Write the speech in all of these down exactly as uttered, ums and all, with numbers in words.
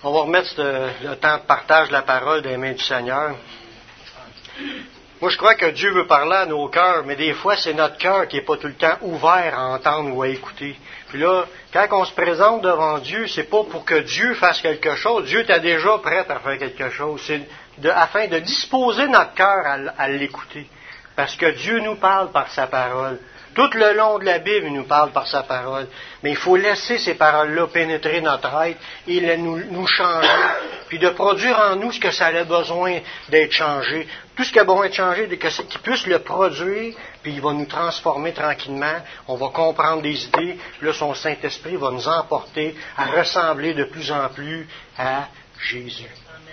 On va remettre ce, le temps de partage de la parole des mains du Seigneur. Moi, je crois que Dieu veut parler à nos cœurs, mais des fois, c'est notre cœur qui n'est pas tout le temps ouvert à entendre ou à écouter. Puis là, quand on se présente devant Dieu, c'est pas pour que Dieu fasse quelque chose. Dieu est déjà prêt à faire quelque chose. C'est de, afin de disposer notre cœur à, à l'écouter. Parce que Dieu nous parle par sa parole. Tout le long de la Bible, il nous parle par sa parole. Mais il faut laisser ces paroles-là pénétrer notre être et les, nous, nous changer, puis de produire en nous ce que ça a besoin d'être changé. Tout ce qui a besoin d'être changé, qu'il puisse le produire, puis il va nous transformer tranquillement. On va comprendre des idées. Puis là, son Saint-Esprit va nous emporter à ressembler de plus en plus à Jésus.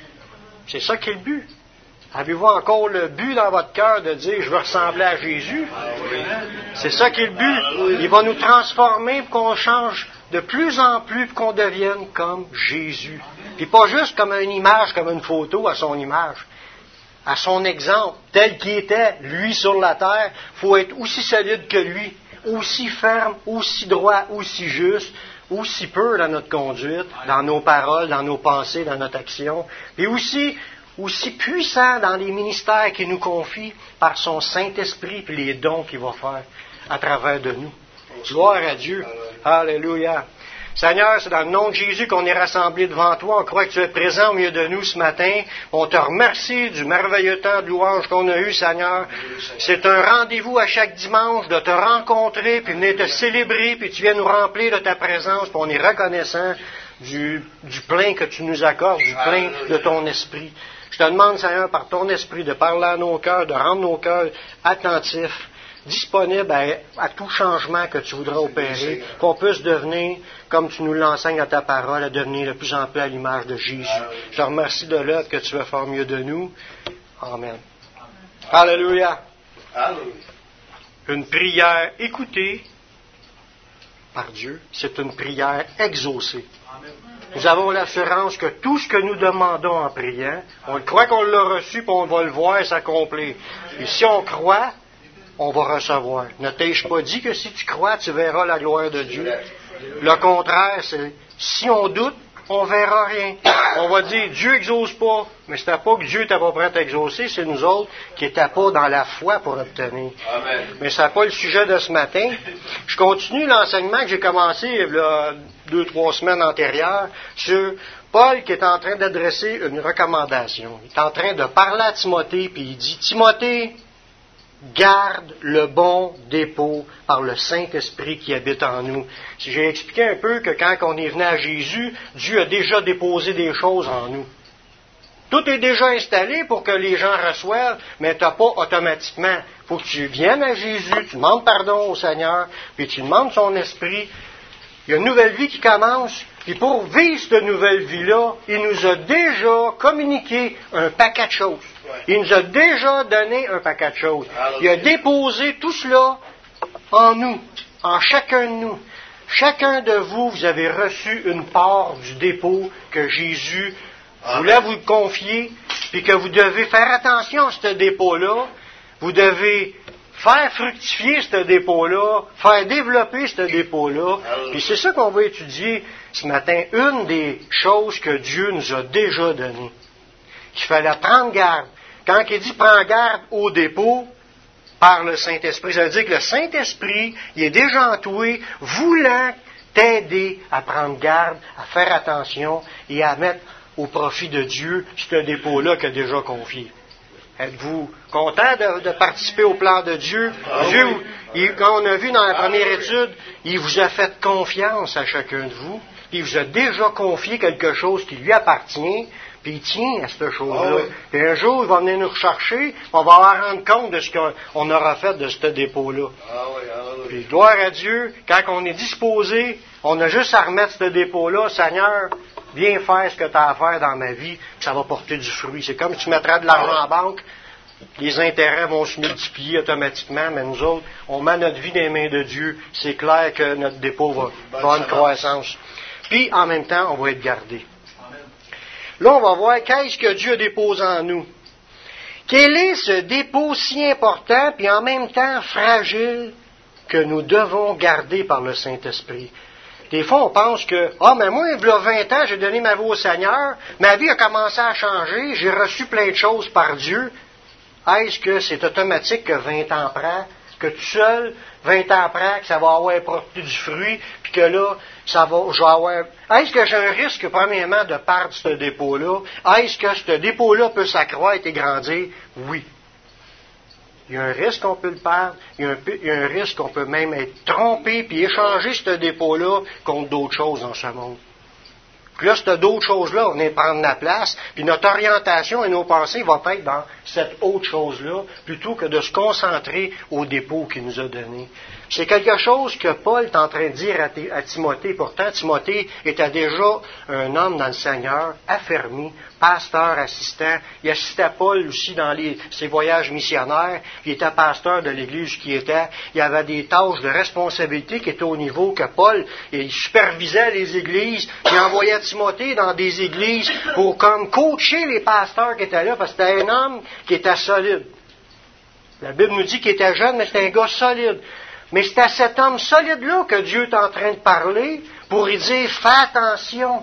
C'est ça qui est le but. Avez-vous encore le but dans votre cœur de dire « Je veux ressembler à Jésus » ? C'est ça qui est le but. Il va nous transformer pour qu'on change de plus en plus, pour qu'on devienne comme Jésus. Puis pas juste comme une image, comme une photo à son image. À son exemple, tel qu'il était, lui sur la terre, il faut être aussi solide que lui, aussi ferme, aussi droit, aussi juste, aussi pur dans notre conduite, dans nos paroles, dans nos pensées, dans notre action. Et aussi... aussi puissant dans les ministères qu'il nous confie par son Saint-Esprit et les dons qu'il va faire à travers de nous. Gloire à Dieu. Alléluia. Seigneur, c'est dans le nom de Jésus qu'on est rassemblés devant toi. On croit que tu es présent au milieu de nous ce matin. On te remercie du merveilleux temps de louange qu'on a eu, Seigneur. C'est un rendez-vous à chaque dimanche de te rencontrer, puis venir te célébrer, puis tu viens nous remplir de ta présence, puis on est reconnaissant du, du plein que tu nous accordes, du plein de ton esprit. Je te demande, Seigneur, par ton esprit, de parler à nos cœurs, de rendre nos cœurs attentifs, disponibles à, à tout changement que tu voudras opérer, qu'on puisse devenir, comme tu nous l'enseignes à ta parole, à devenir de plus en plus à l'image de Jésus. Je te remercie de l'œuvre que tu veux faire mieux de nous. Amen. Alléluia. Une prière écoutée par Dieu, c'est une prière exaucée. Nous avons l'assurance que tout ce que nous demandons en priant, on croit qu'on l'a reçu, puis on va le voir s'accomplir. Et si on croit, on va recevoir. Ne t'ai-je pas dit que si tu crois, tu verras la gloire de Dieu? Le contraire, c'est si on doute, on verra rien. On va dire, Dieu exauce pas. Mais c'était pas que Dieu n'était pas prêt à exaucer, c'est nous autres qui n'étaient pas dans la foi pour obtenir. Amen. Mais ce n'est pas le sujet de ce matin. Je continue l'enseignement que j'ai commencé il y a deux, trois semaines antérieures sur Paul qui est en train d'adresser une recommandation. Il est en train de parler à Timothée, puis il dit, Timothée, garde le bon dépôt par le Saint-Esprit qui habite en nous. Si j'ai expliqué un peu que quand on est venu à Jésus, Dieu a déjà déposé des choses en nous. Tout est déjà installé pour que les gens reçoivent, mais tu n'as pas automatiquement. Il faut que tu viennes à Jésus, tu demandes pardon au Seigneur, puis tu demandes son esprit. Il y a une nouvelle vie qui commence, puis pour vivre cette nouvelle vie-là, il nous a déjà communiqué un paquet de choses. Il nous a déjà donné un paquet de choses. Il a déposé tout cela en nous, en chacun de nous. Chacun de vous, vous avez reçu une part du dépôt que Jésus voulait vous confier, puis que vous devez faire attention à ce dépôt-là. Vous devez faire fructifier ce dépôt-là, faire développer ce dépôt-là. Puis c'est ça qu'on va étudier ce matin. Une des choses que Dieu nous a déjà données. Qu'il fallait prendre garde. Quand il dit « prends garde au dépôt » par le Saint-Esprit, ça veut dire que le Saint-Esprit, il est déjà entouré, voulant t'aider à prendre garde, à faire attention et à mettre au profit de Dieu ce dépôt-là qu'il a déjà confié. Êtes-vous content de, de participer au plan de Dieu? Dieu, il, comme on a vu dans la première étude, il vous a fait confiance à chacun de vous. Il vous a déjà confié quelque chose qui lui appartient. Puis il tient à cette chose-là. Ah oui. Puis un jour, il va venir nous rechercher, on va avoir rendre compte de ce qu'on aura fait de ce dépôt-là. Ah oui, ah oui. Puis gloire à Dieu, quand on est disposé, on a juste à remettre ce dépôt-là, Seigneur, viens faire ce que tu as à faire dans ma vie, puis ça va porter du fruit. C'est comme si tu mettrais de l'argent en banque, les intérêts vont se multiplier automatiquement, mais nous autres, on met notre vie dans les mains de Dieu, c'est clair que notre dépôt va avoir une croissance. Puis, en même temps, on va être gardé. Là, on va voir qu'est-ce que Dieu a déposé en nous. Quel est ce dépôt si important, puis en même temps fragile, que nous devons garder par le Saint-Esprit? Des fois, on pense que, ah, mais moi, il y a vingt ans, j'ai donné ma vie au Seigneur, ma vie a commencé à changer, j'ai reçu plein de choses par Dieu. Est-ce que c'est automatique que vingt ans prend, que tout seul, vingt ans prend, que ça va avoir porté du fruit, puis que là, ça va, je vais avoir... Est-ce que j'ai un risque, premièrement, de perdre ce dépôt-là? Est-ce que ce dépôt-là peut s'accroître et grandir? Oui. Il y a un risque qu'on peut le perdre, il y a un, il y a un risque qu'on peut même être trompé puis échanger ce dépôt-là contre d'autres choses dans ce monde. Puis là, c'est d'autres choses-là, on est prendre la place, puis notre orientation et nos pensées vont être dans cette autre chose-là, plutôt que de se concentrer au dépôt qu'il nous a donné. C'est quelque chose que Paul est en train de dire à, à Timothée. Pourtant, Timothée était déjà un homme dans le Seigneur, affermi, pasteur, assistant. Il assistait Paul aussi dans les, ses voyages missionnaires. Il était pasteur de l'Église qui était. Il y avait des tâches de responsabilité qui étaient au niveau que Paul, il supervisait les églises. Il envoyait Timothée dans des églises pour comme coacher les pasteurs qui étaient là, parce que c'était un homme qui était solide. La Bible nous dit qu'il était jeune, mais c'était un gars solide. Mais c'est à cet homme solide-là que Dieu est en train de parler pour lui dire « Fais attention ».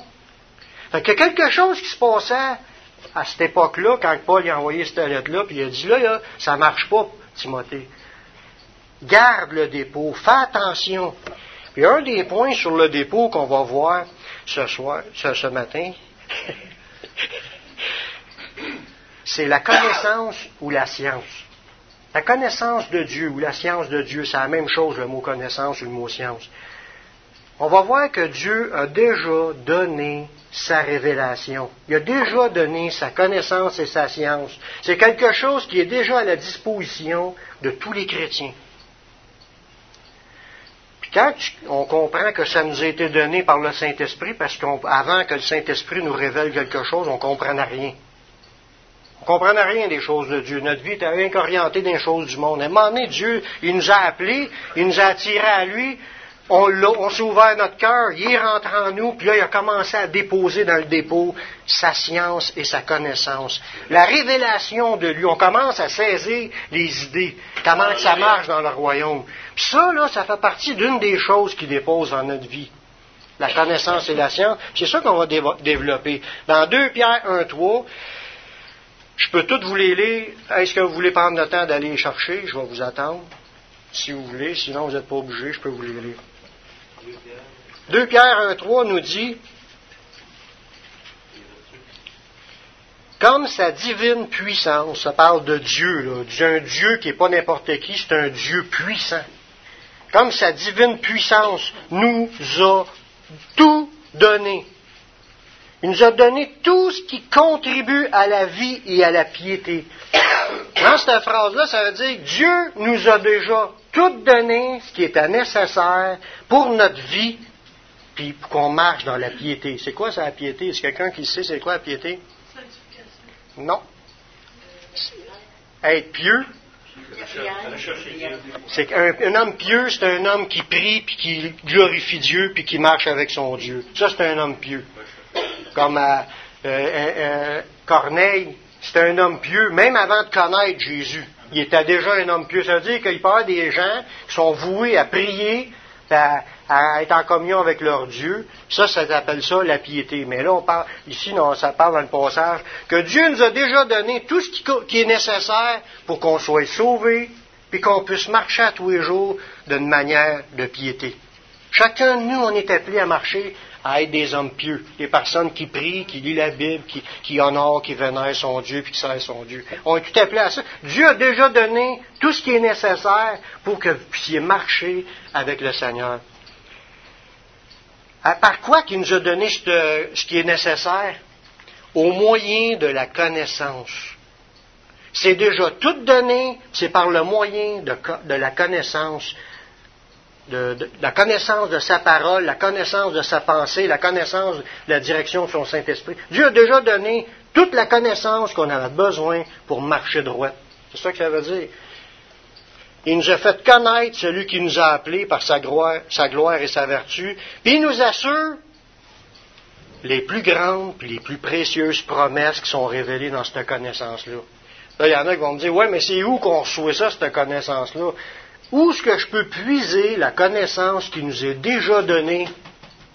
Fait qu'il y a quelque chose qui se passait à cette époque-là, quand Paul a envoyé cette lettre-là, puis il a dit « Là, là ça ne marche pas, Timothée. Garde le dépôt, fais attention ». Puis un des points sur le dépôt qu'on va voir ce soir, ce, ce matin, c'est la connaissance ou la science. La connaissance de Dieu ou la science de Dieu, c'est la même chose, le mot connaissance ou le mot science. On va voir que Dieu a déjà donné sa révélation. Il a déjà donné sa connaissance et sa science. C'est quelque chose qui est déjà à la disposition de tous les chrétiens. Puis quand on comprend que ça nous a été donné par le Saint-Esprit, parce qu'avant que le Saint-Esprit nous révèle quelque chose, on ne comprenait rien. On ne comprenait rien des choses de Dieu. Notre vie était rien qu'orientée des choses du monde. À un moment donné, Dieu, il nous a appelés, il nous a attirés à lui, on, l'a, on s'est ouvert notre cœur, il est rentré en nous, puis là, il a commencé à déposer dans le dépôt sa science et sa connaissance. La révélation de lui, on commence à saisir les idées, comment ça marche dans le royaume. Puis ça, là, ça fait partie d'une des choses qu'il dépose dans notre vie. La connaissance et la science, c'est ça qu'on va dévo- développer. Dans deux Pierre un trois, je peux toutes vous les lire. Est-ce que vous voulez prendre le temps d'aller les chercher? Je vais vous attendre. Si vous voulez, sinon vous n'êtes pas obligés, je peux vous les lire. deux Pierre un trois nous dit, comme sa divine puissance, ça parle de Dieu, là, d'un Dieu qui n'est pas n'importe qui, c'est un Dieu puissant. Comme sa divine puissance nous a tout donné. Il nous a donné tout ce qui contribue à la vie et à la piété. Dans cette phrase-là, ça veut dire que Dieu nous a déjà tout donné ce qui était nécessaire pour notre vie, puis pour qu'on marche dans la piété. C'est quoi ça, la piété? Est-ce quelqu'un qui sait c'est quoi la piété? Non. Être pieux. C'est qu'un un homme pieux, c'est un homme qui prie, puis qui glorifie Dieu, puis qui marche avec son Dieu. Ça, c'est un homme pieux. Comme euh, euh, euh, Corneille, c'était un homme pieux, même avant de connaître Jésus. Il était déjà un homme pieux. Ça veut dire qu'il peut y avoir des gens qui sont voués à prier, à, à être en communion avec leur Dieu. Ça, ça s'appelle ça la piété. Mais là, on parle, ici, non, ça parle dans le passage, que Dieu nous a déjà donné tout ce qui, qui est nécessaire pour qu'on soit sauvé, puis qu'on puisse marcher à tous les jours d'une manière de piété. Chacun de nous, on est appelé à marcher, à être des hommes pieux, des personnes qui prient, qui lisent la Bible, qui, qui honorent, qui vénèrent son Dieu, puis qui servent son Dieu. On est tout appelé à ça. Dieu a déjà donné tout ce qui est nécessaire pour que vous puissiez marcher avec le Seigneur. Par quoi qu'il nous a donné ce, ce qui est nécessaire? Au moyen de la connaissance. C'est déjà tout donné, c'est par le moyen de, de la connaissance De, de, la connaissance de sa parole, la connaissance de sa pensée, la connaissance de la direction de son Saint-Esprit. Dieu a déjà donné toute la connaissance qu'on avait besoin pour marcher droit. C'est ça que ça veut dire. Il nous a fait connaître celui qui nous a appelés par sa gloire, sa gloire et sa vertu, puis il nous assure les plus grandes et les plus précieuses promesses qui sont révélées dans cette connaissance-là. Là, il y en a qui vont me dire, ouais, mais c'est où qu'on reçoit ça, cette connaissance-là? Où est-ce que je peux puiser la connaissance qui nous est déjà donnée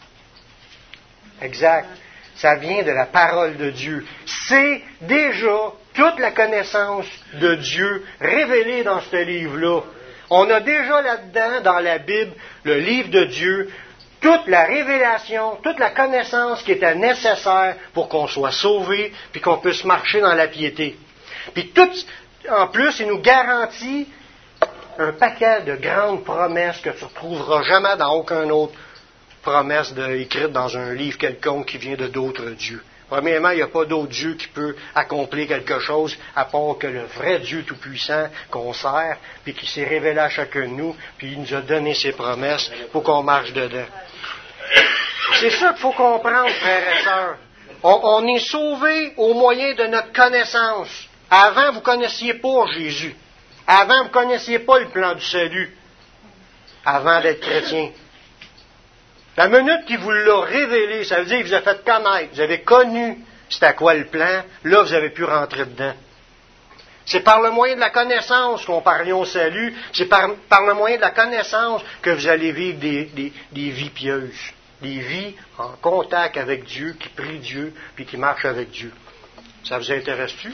Exact. Ça vient de la parole de Dieu. C'est déjà toute la connaissance de Dieu révélée dans ce livre-là. On a déjà là-dedans, dans la Bible, le livre de Dieu, toute la révélation, toute la connaissance qui était nécessaire pour qu'on soit sauvé, puis qu'on puisse marcher dans la piété. Puis tout, en plus, il nous garantit un paquet de grandes promesses que tu ne retrouveras jamais dans aucun autre promesse de, écrite dans un livre quelconque qui vient de d'autres dieux. Premièrement, il n'y a pas d'autre Dieu qui peut accomplir quelque chose à part que le vrai Dieu Tout-Puissant qu'on sert, puis qui s'est révélé à chacun de nous, puis il nous a donné ses promesses pour qu'on marche dedans. C'est ça qu'il faut comprendre, frères et sœurs. On, on est sauvés au moyen de notre connaissance. Avant, vous ne connaissiez pas Jésus. Avant, vous ne connaissiez pas le plan du salut. Avant d'être chrétien. La minute qu'il vous l'a révélé, ça veut dire qu'il vous a fait connaître, vous avez connu c'était à quoi le plan, là vous avez pu rentrer dedans. C'est par le moyen de la connaissance qu'on parvient au salut, c'est par, par le moyen de la connaissance que vous allez vivre des, des, des vies pieuses, des vies en contact avec Dieu, qui prient Dieu, puis qui marchent avec Dieu. Ça vous intéresse-tu?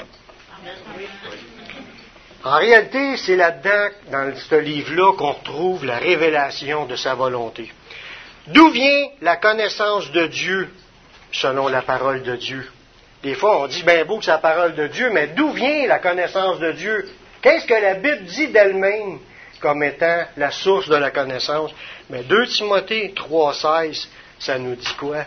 En réalité, c'est là-dedans, dans ce livre-là, qu'on retrouve la révélation de sa volonté. D'où vient la connaissance de Dieu, selon la parole de Dieu? Des fois, on dit bien beau que c'est la parole de Dieu, mais d'où vient la connaissance de Dieu? Qu'est-ce que la Bible dit d'elle-même comme étant la source de la connaissance? Mais deux Timothée trois seize, ça nous dit quoi?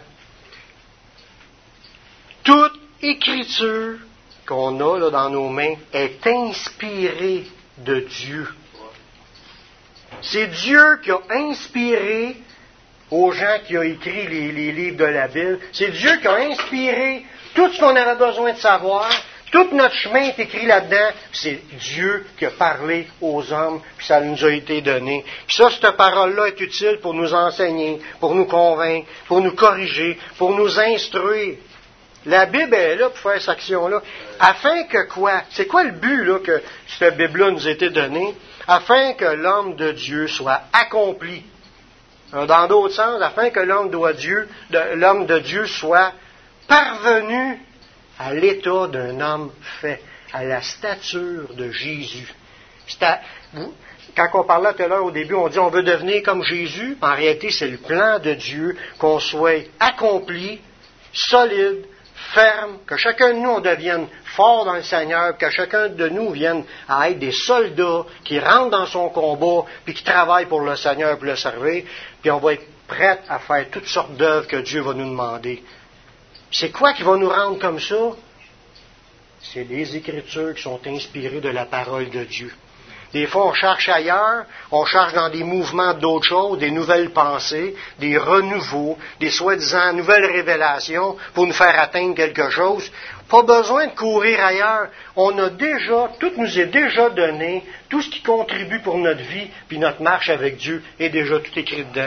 Toute écriture qu'on a là, dans nos mains est inspirée de Dieu. C'est Dieu qui a inspiré aux gens qui ont écrit les, les livres de la Bible. C'est Dieu qui a inspiré tout ce qu'on avait besoin de savoir. Tout notre chemin est écrit là-dedans. C'est Dieu qui a parlé aux hommes, puis ça nous a été donné. Puis ça, cette parole-là est utile pour nous enseigner, pour nous convaincre, pour nous corriger, pour nous instruire. La Bible est là pour faire cette action-là. Afin que quoi? C'est quoi le but là, que cette Bible-là nous a été donnée? Afin que l'homme de Dieu soit accompli. Dans d'autres sens, afin que l'homme de Dieu, de, l'homme de Dieu soit parvenu à l'état d'un homme fait, à la stature de Jésus. C'est à, vous, quand on parlait tout à l'heure au début, on dit on veut devenir comme Jésus. En réalité, c'est le plan de Dieu qu'on soit accompli, solide, ferme, que chacun de nous on devienne fort dans le Seigneur, que chacun de nous vienne à être des soldats qui rentrent dans son combat, puis qui travaillent pour le Seigneur pour le servir, puis on va être prêts à faire toutes sortes d'œuvres que Dieu va nous demander. C'est quoi qui va nous rendre comme ça? C'est les Écritures qui sont inspirées de la parole de Dieu. Des fois, on cherche ailleurs, on cherche dans des mouvements d'autres choses, des nouvelles pensées, des renouveaux, des soi-disant nouvelles révélations pour nous faire atteindre quelque chose. Pas besoin de courir ailleurs. On a déjà, tout nous est déjà donné, tout ce qui contribue pour notre vie, puis notre marche avec Dieu est déjà tout écrit dedans.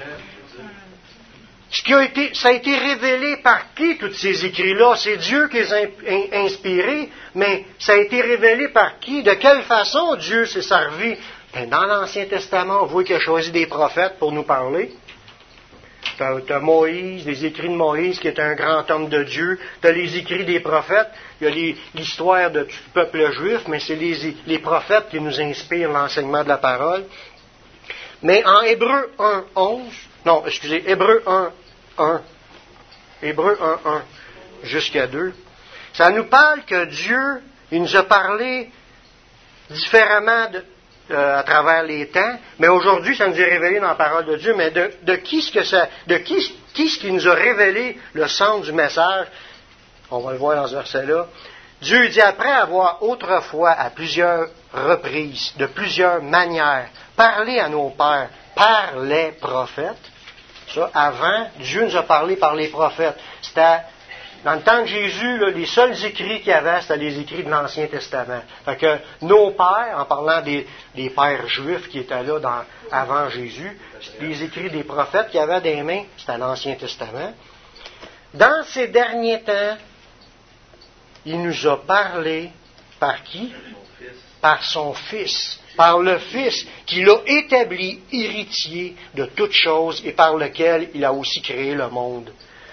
Ce qui a été, ça a été révélé par qui, tous ces écrits-là? C'est Dieu qui les a inspirés, mais ça a été révélé par qui? De quelle façon Dieu s'est servi? Ben, dans l'Ancien Testament, on voit qu'il a choisi des prophètes pour nous parler. Tu as Moïse, les écrits de Moïse, qui est un grand homme de Dieu. Tu as les écrits des prophètes. Il y a les, l'histoire de tout le peuple juif, mais c'est les, les prophètes qui nous inspirent l'enseignement de la parole. Mais en Hébreux un onze, non, excusez, Hébreux un un, Hébreux un un, jusqu'à deux, ça nous parle que Dieu, il nous a parlé différemment de, euh, à travers les temps, mais aujourd'hui, ça nous est révélé dans la parole de Dieu, mais de, de qui est-ce que ça, de qui, qui est-ce qui nous a révélé le sens du message? On va le voir dans ce verset-là. Dieu dit, après avoir autrefois, à plusieurs reprises, de plusieurs manières, parlé à nos pères par les prophètes. Ça, avant, Dieu nous a parlé par les prophètes. C'était, dans le temps de Jésus, là, les seuls écrits qu'il y avait, c'était les écrits de l'Ancien Testament. Fait que nos pères, en parlant des, des pères juifs qui étaient là dans, avant Jésus, les écrits des prophètes qu'il y avait des mains, c'était l'Ancien Testament. Dans ces derniers temps, il nous a parlé par qui? Par son Fils. Par le Fils, qui l'a établi héritier de toutes choses et par lequel il a aussi créé le monde.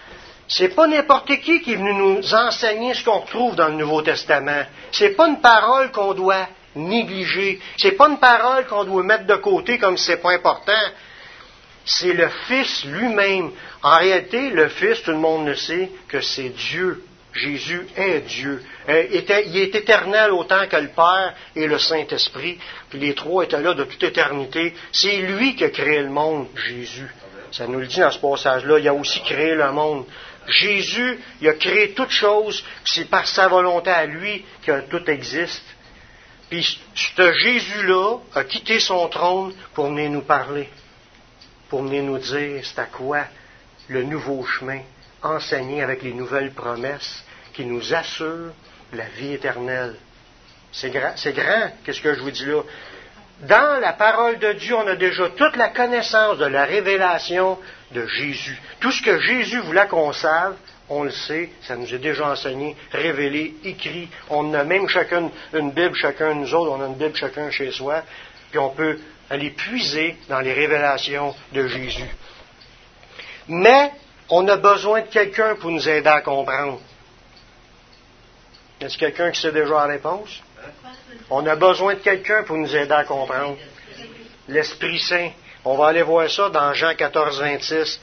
C'est pas n'importe qui qui est venu nous enseigner ce qu'on retrouve dans le Nouveau Testament. C'est pas une parole qu'on doit négliger. C'est pas une parole qu'on doit mettre de côté comme si c'est pas important. C'est le Fils lui-même. En réalité, le Fils, tout le monde le sait, que c'est Dieu. Jésus est Dieu. Il est éternel autant que le Père et le Saint-Esprit. Puis les trois étaient là de toute éternité. C'est lui qui a créé le monde, Jésus. Ça nous le dit dans ce passage-là. Il a aussi créé le monde. Jésus, il a créé toutes choses. C'est par sa volonté à lui que tout existe. Puis ce Jésus-là a quitté son trône pour venir nous parler. Pour venir nous dire c'est à quoi le nouveau chemin, enseigné avec les nouvelles promesses qui nous assurent la vie éternelle. C'est grand, c'est grand, qu'est-ce que je vous dis là? Dans la parole de Dieu, on a déjà toute la connaissance de la révélation de Jésus. Tout ce que Jésus voulait qu'on sache, on le sait, ça nous est déjà enseigné, révélé, écrit. On a même chacun une Bible, chacun de nous autres, on a une Bible chacun chez soi, puis on peut aller puiser dans les révélations de Jésus. Mais on a besoin de quelqu'un pour nous aider à comprendre. Est-ce quelqu'un qui sait déjà la réponse? On a besoin de quelqu'un pour nous aider à comprendre. L'Esprit Saint. On va aller voir ça dans Jean quatorze, vingt-six.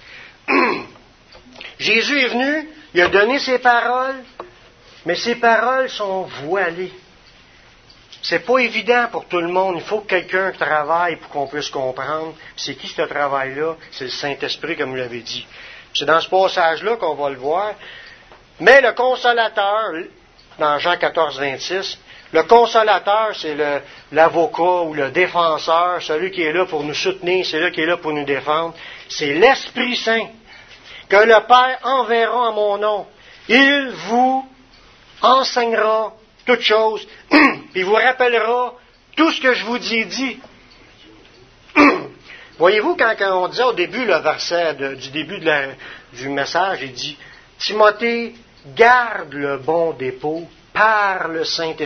Jésus est venu, il a donné ses paroles, mais ses paroles sont voilées. C'est pas évident pour tout le monde. Il faut que quelqu'un travaille pour qu'on puisse comprendre. C'est qui ce travail-là? C'est le Saint-Esprit, comme vous l'avez dit. C'est dans ce passage-là qu'on va le voir. Mais le Consolateur, dans Jean quatorze, vingt-six, le Consolateur, c'est le, l'avocat ou le défenseur, celui qui est là pour nous soutenir, c'est celui qui est là pour nous défendre. C'est l'Esprit Saint que le Père enverra en mon nom. Il vous enseignera toutes choses, puis vous rappellera tout ce que je vous ai dit. Voyez-vous, quand, quand on disait au début, le verset de, du début de la, du message, il dit « Timothée, garde le bon dépôt par le Saint-Esprit. »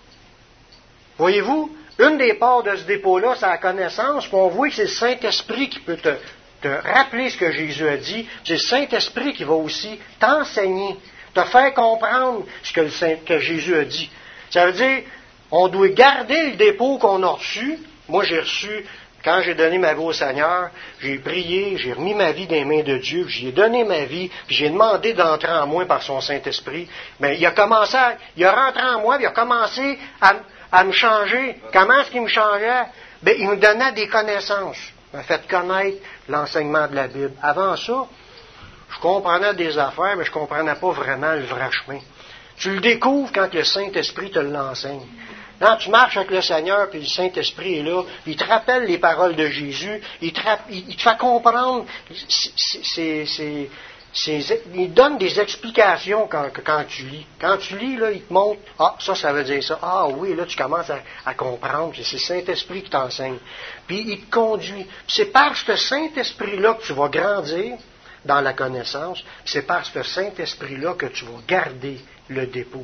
Voyez-vous, une des parts de ce dépôt-là, c'est la connaissance, puis on voit que c'est le Saint-Esprit qui peut te, te rappeler ce que Jésus a dit. C'est le Saint-Esprit qui va aussi t'enseigner, te faire comprendre ce que, le Saint, que Jésus a dit. Ça veut dire, on doit garder le dépôt qu'on a reçu. Moi, j'ai reçu, quand j'ai donné ma vie au Seigneur, j'ai prié, j'ai remis ma vie dans les mains de Dieu, puis j'ai donné ma vie, puis j'ai demandé d'entrer en moi par son Saint-Esprit. Mais il a commencé, à, il a rentré en moi, puis il a commencé à, à me changer. Comment est-ce qu'il me changeait? Bien, il me donnait des connaissances. Il m'a fait connaître l'enseignement de la Bible. Avant ça, je comprenais des affaires, mais je ne comprenais pas vraiment le vrai chemin. Tu le découvres quand le Saint-Esprit te l'enseigne. Quand tu marches avec le Seigneur, puis le Saint-Esprit est là, il te rappelle les paroles de Jésus, il te, rapp... il te fait comprendre, c'est, c'est, c'est, il donne des explications quand, quand tu lis. Quand tu lis, là, il te montre, ah, ça, ça veut dire ça. Ah oui, là, tu commences à, à comprendre, c'est le Saint-Esprit qui t'enseigne. Puis il te conduit. Puis c'est par ce Saint-Esprit-là que tu vas grandir dans la connaissance, c'est par ce Saint-Esprit-là que tu vas garder le dépôt.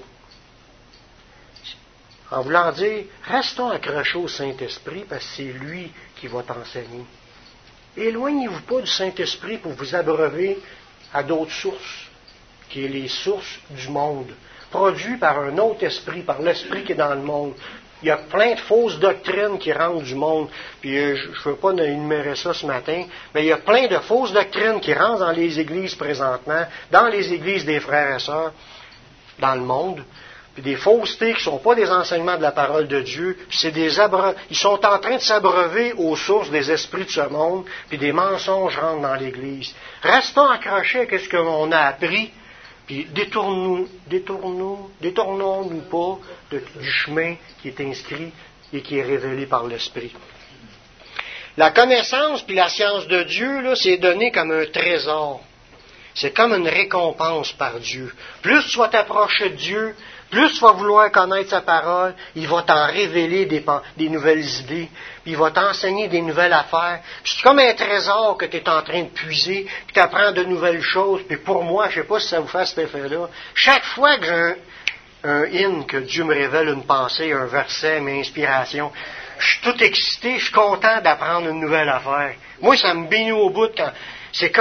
En voulant dire, restons accrochés au Saint-Esprit parce que c'est lui qui va t'enseigner. Éloignez-vous pas du Saint-Esprit pour vous abreuver à d'autres sources, qui est les sources du monde, produites par un autre esprit, par l'esprit qui est dans le monde. Il y a plein de fausses doctrines qui rentrent du monde, puis euh, je ne veux pas énumérer ça ce matin, mais il y a plein de fausses doctrines qui rentrent dans les églises présentement, dans les églises des frères et sœurs, dans le monde. Puis des faussetés qui ne sont pas des enseignements de la parole de Dieu, puis c'est des abreu... ils sont en train de s'abreuver aux sources des esprits de ce monde, puis des mensonges rentrent dans l'Église. Restons accrochés à ce qu'on a appris, puis détournons-nous, détournons, détournons-nous pas de, du chemin qui est inscrit et qui est révélé par l'Esprit. La connaissance puis la science de Dieu, là, c'est donné comme un trésor. C'est comme une récompense par Dieu. Plus tu vas t'approcher de Dieu, plus tu vas vouloir connaître sa parole, il va t'en révéler des, des nouvelles idées, puis il va t'enseigner des nouvelles affaires. Puis c'est comme un trésor que tu es en train de puiser, puis tu apprends de nouvelles choses. Puis pour moi, je ne sais pas si ça vous fait cet effet-là, chaque fois que j'ai un, un hymne, que Dieu me révèle une pensée, un verset, une inspiration, je suis tout excité, je suis content d'apprendre une nouvelle affaire. Moi, ça me bénit au bout. Quand, c'est quand...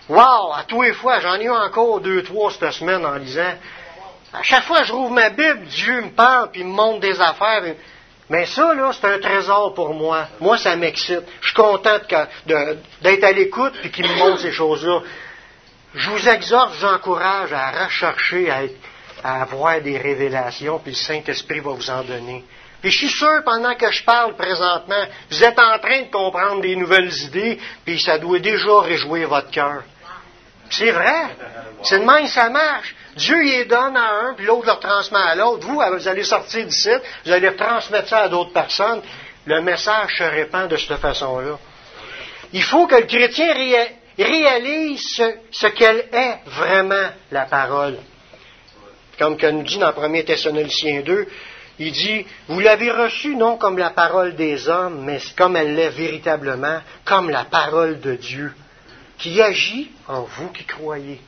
Wow! À tous les fois, j'en ai eu encore deux, trois cette semaine en lisant. À chaque fois que je rouvre ma Bible, Dieu me parle, puis il me montre des affaires. Mais ça, là, c'est un trésor pour moi. Moi, ça m'excite. Je suis content de, de, d'être à l'écoute, puis qu'il me montre ces choses-là. Je vous exhorte, je vous encourage à rechercher, à, à avoir des révélations, puis le Saint-Esprit va vous en donner. Puis je suis sûr, pendant que je parle présentement, vous êtes en train de comprendre des nouvelles idées, puis ça doit déjà réjouir votre cœur. C'est vrai. C'est de même que ça marche. Dieu y les donne à un, puis l'autre le transmet à l'autre. Vous, vous allez sortir d'ici, vous allez transmettre ça à d'autres personnes. Le message se répand de cette façon-là. Il faut que le chrétien ré- réalise ce, ce qu'elle est vraiment, la parole. Comme que nous dit dans premier Thessaloniciens deux, il dit, vous l'avez reçue non comme la parole des hommes, mais comme elle l'est véritablement, comme la parole de Dieu, qui agit en vous qui croyez.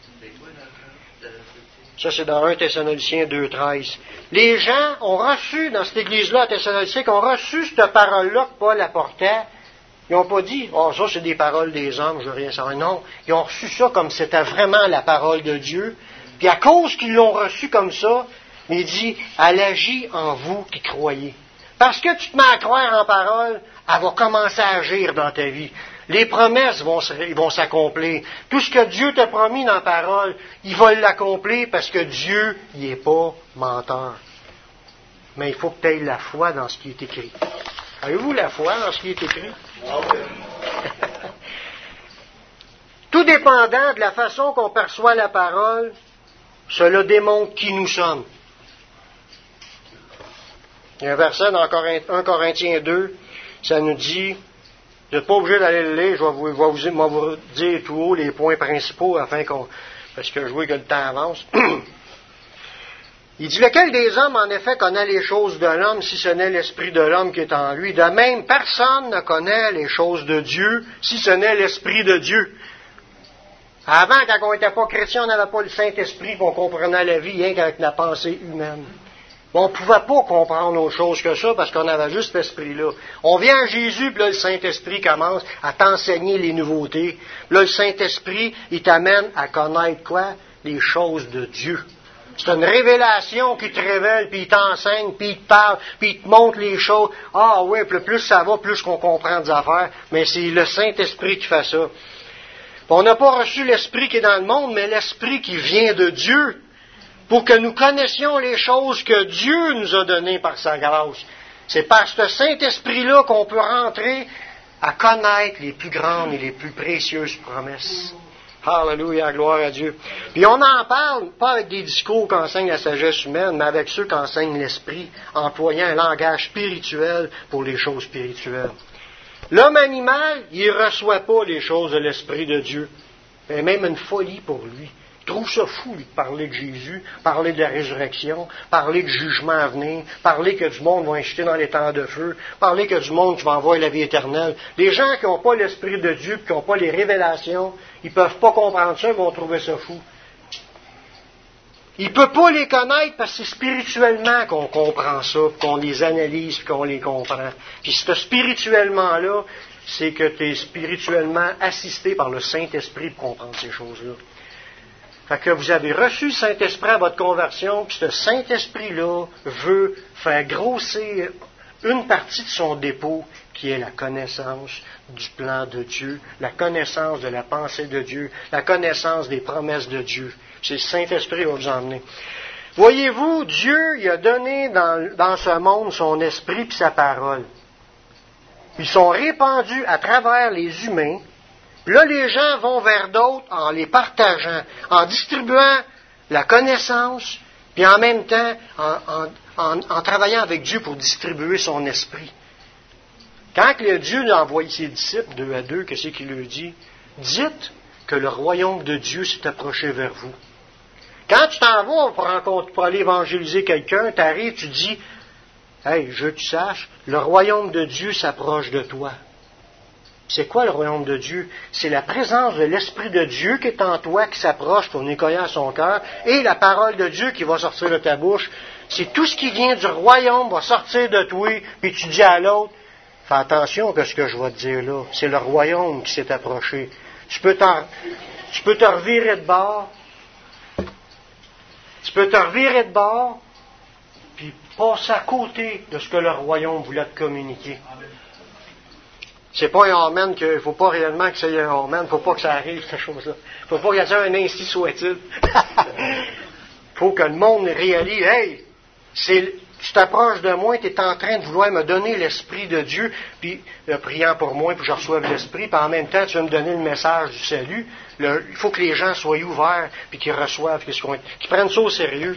Ça, c'est dans premier Thessaloniciens deux treize. Les gens ont reçu, dans cette église-là, à Thessaloniciens, qui ont reçu cette parole-là que Paul apportait. Ils n'ont pas dit, oh, ça, c'est des paroles des hommes, je veux rien savoir. Non, ils ont reçu ça comme c'était vraiment la parole de Dieu. Puis à cause qu'ils l'ont reçu comme ça, il dit, elle agit en vous qui croyez. Parce que tu te mets à croire en parole, elle va commencer à agir dans ta vie. Les promesses vont, vont s'accomplir. Tout ce que Dieu t'a promis dans la parole, il va l'accomplir parce que Dieu, il n'est pas menteur. Mais il faut que tu aies la foi dans ce qui est écrit. Avez-vous la foi dans ce qui est écrit? Tout dépendant de la façon qu'on perçoit la parole, cela démontre qui nous sommes. Il y a un verset dans un Corinthiens deux, ça nous dit, vous n'êtes pas obligé d'aller le lire, je vais vous, je vais vous, vous dire tout haut les points principaux, afin qu'on, parce que je vois que le temps avance. Il dit, lequel des hommes, en effet, connaît les choses de l'homme, si ce n'est l'esprit de l'homme qui est en lui? De même, personne ne connaît les choses de Dieu, si ce n'est l'esprit de Dieu. Avant, quand on n'était pas chrétien, on n'avait pas le Saint-Esprit, puis on comprenait la vie rien qu'avec la pensée humaine. On ne pouvait pas comprendre autre chose que ça parce qu'on avait juste cet esprit-là. On vient à Jésus, puis là, le Saint-Esprit commence à t'enseigner les nouveautés. Puis là, le Saint-Esprit, il t'amène à connaître quoi? Les choses de Dieu. C'est une révélation qui te révèle, puis il t'enseigne, puis il te parle, puis il te montre les choses. Ah oui, puis plus ça va, plus qu'on comprend des affaires. Mais c'est le Saint-Esprit qui fait ça. Puis on n'a pas reçu l'Esprit qui est dans le monde, mais l'Esprit qui vient de Dieu, pour que nous connaissions les choses que Dieu nous a données par sa grâce. C'est par ce Saint-Esprit-là qu'on peut rentrer à connaître les plus grandes et les plus précieuses promesses. Alléluia, gloire à Dieu. Puis on en parle, pas avec des discours qu'enseigne la sagesse humaine, mais avec ceux qu'enseigne l'Esprit, employant un langage spirituel pour les choses spirituelles. L'homme animal, il ne reçoit pas les choses de l'Esprit de Dieu. C'est même une folie pour lui. Il trouve ça fou, lui, de parler de Jésus, parler de la résurrection, parler du jugement à venir, parler que du monde va être jeté dans les temps de feu, parler que du monde qui va avoir la vie éternelle. Les gens qui n'ont pas l'Esprit de Dieu, qui n'ont pas les révélations, ils ne peuvent pas comprendre ça, ils vont trouver ça fou. Il ne peut pas les connaître parce que c'est spirituellement qu'on comprend ça, qu'on les analyse, qu'on les comprend. Puis ce spirituellement-là, c'est que tu es spirituellement assisté par le Saint-Esprit pour comprendre ces choses-là. Fait que vous avez reçu le Saint-Esprit à votre conversion, puis ce Saint-Esprit-là veut faire grossir une partie de son dépôt, qui est la connaissance du plan de Dieu, la connaissance de la pensée de Dieu, la connaissance des promesses de Dieu. C'est le Saint-Esprit qui va vous emmener. Voyez-vous, Dieu, il a donné dans, dans ce monde son esprit et sa parole. Ils sont répandus à travers les humains. Là, les gens vont vers d'autres en les partageant, en distribuant la connaissance, puis en même temps en, en, en, en travaillant avec Dieu pour distribuer son esprit. Quand le Dieu a envoyé ses disciples, deux à deux, qu'est-ce qu'il leur dit? Dites que le royaume de Dieu s'est approché vers vous. Quand tu t'en vas pour, rencontrer, pour aller évangéliser quelqu'un, tu arrives, tu dis, « Hey, je veux que tu saches, le royaume de Dieu s'approche de toi. » C'est quoi le royaume de Dieu? C'est la présence de l'Esprit de Dieu qui est en toi, qui s'approche pour nettoyer son cœur, et la parole de Dieu qui va sortir de ta bouche. C'est tout ce qui vient du royaume va sortir de toi, puis tu dis à l'autre, fais attention à ce que je vais te dire là. C'est le royaume qui s'est approché. tu peux, t'en, tu peux te revirer de bord. Tu peux te revirer de bord, puis passer à côté de ce que le royaume voulait te communiquer. C'est pas un amen qu'il ne faut pas réellement que ça y ait un amen, il ne faut pas que ça arrive, cette chose-là. Il ne faut pas qu'il y ait un ainsi soit-il. Il faut que le monde réalise, hey, c'est, tu t'approches de moi, tu es en train de vouloir me donner l'Esprit de Dieu, puis euh, priant pour moi, puis je reçoive l'Esprit, puis en même temps, tu vas me donner le message du salut. Le, il faut que les gens soient ouverts, puis qu'ils reçoivent, qu'ils, soient, qu'ils prennent ça au sérieux.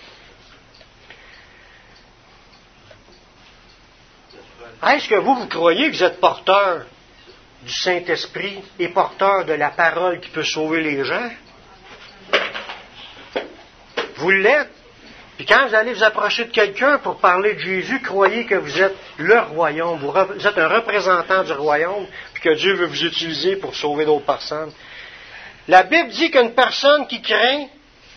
Est-ce que vous, vous croyez que vous êtes porteur du Saint-Esprit et porteur de la parole qui peut sauver les gens? Vous l'êtes. Puis quand vous allez vous approcher de quelqu'un pour parler de Jésus, croyez que vous êtes le royaume, vous, rep- vous êtes un représentant du royaume, puis que Dieu veut vous utiliser pour sauver d'autres personnes. La Bible dit qu'une personne qui craint,